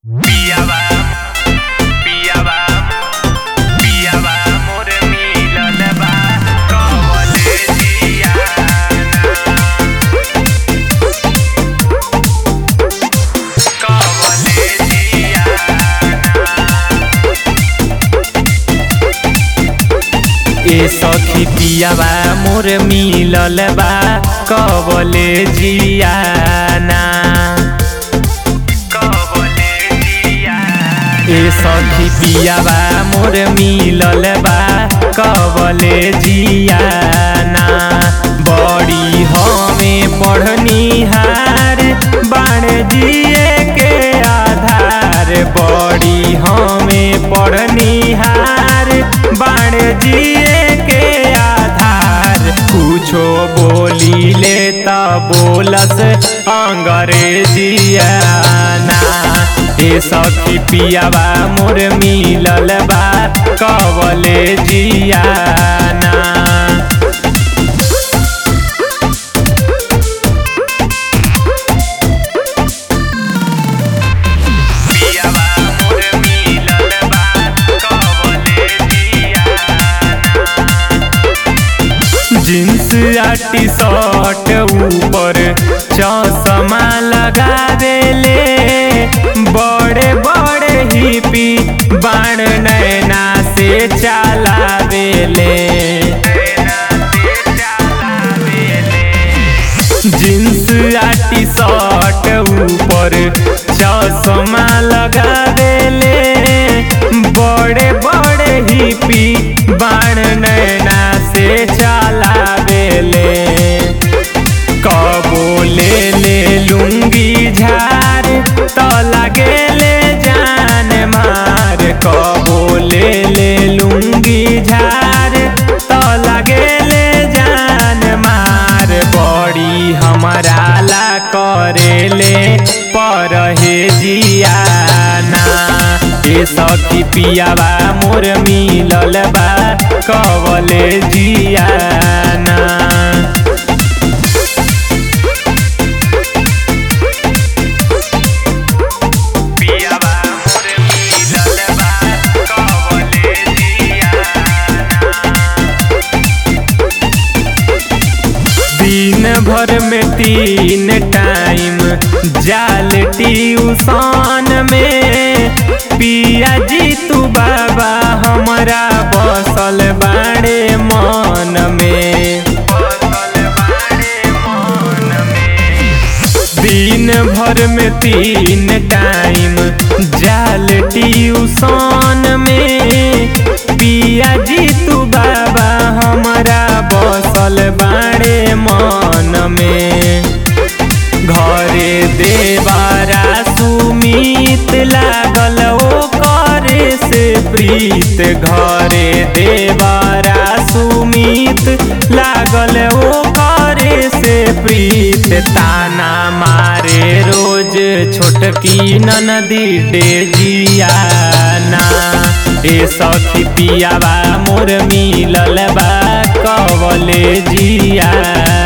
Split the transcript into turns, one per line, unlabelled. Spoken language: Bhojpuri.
पियावा पियावा पियावा मोर मिलल बा कवलेजिया कवलेजिया ए सखी पियावा मोर मिलल बा कवलेजिया ए सखी पियावा मोर मिलल बा कवलेजिया बड़ी हमें पढ़निहार बाण जिए के आधार बड़ी हमें पढ़निहार बाण जिए के आधार कुछो बोली ले त बोलस अंग्रेजिया ए सखी पियावा मोर मिलल बा कवलेजिया पियावा मोर मिलल बा कवलेजिया जींस आ टी शर्ट ऊपर चश्मा लगावेले बड़े बड़े हिपी बाण नैना से चलावेले जींस आ टी शर्ट ऊपर चश्मा लगावेले बड़े बड़े हिपी बाण नैना से चलावेले कबो ले लुंगी झार तो लगेले जान मार कबो ले लुंगी झार तो लगेले जान मार बड़ी हमरा ला करेले परहेजिया ए सखी पियावा मोर मिलल बा कवलेजिया दिन भर में 3 टाइम जाल ट्यूशन में पिया जी तू बाबा हमरा बसल बाड़े मन में दिन भर में 3 टाइम जाल ट्यूशन में पिया जी तू बाबा हमरा बसल बाड़े मन में घरे देवारा सुमित लागल ओ करे से प्रीत घरे देवारा सुमित लागल ओ करे से प्रीत ताना मारे रोज छोटकी ननदी डेजिया ए सखी पियावा मोर मिलल बा कवलेजिया।